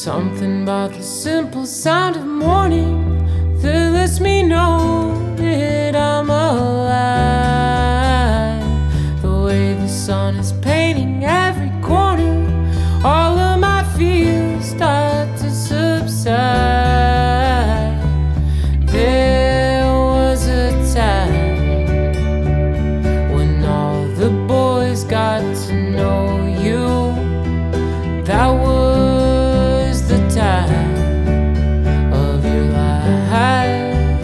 Something about the simple sound of morning that lets me know that I'm alive. The way the sun is painting every corner, all of my fears start to subside. There was a time when all the boys got to know you. That was the time of your life.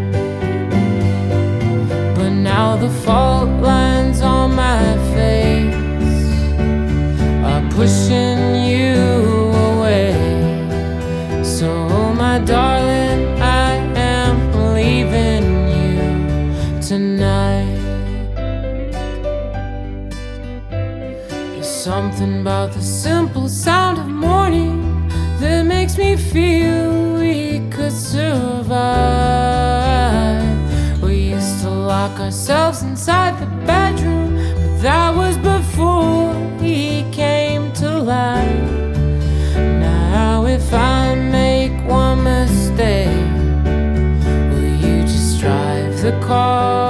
But now the fault lines on my face are pushing you away. So my darling, I am leaving you tonight. There's something about the simple sound of morning that makes me feel we could survive. We used to lock ourselves inside the bedroom, but that was before he came to life. Now if I make one mistake, will you just drive the car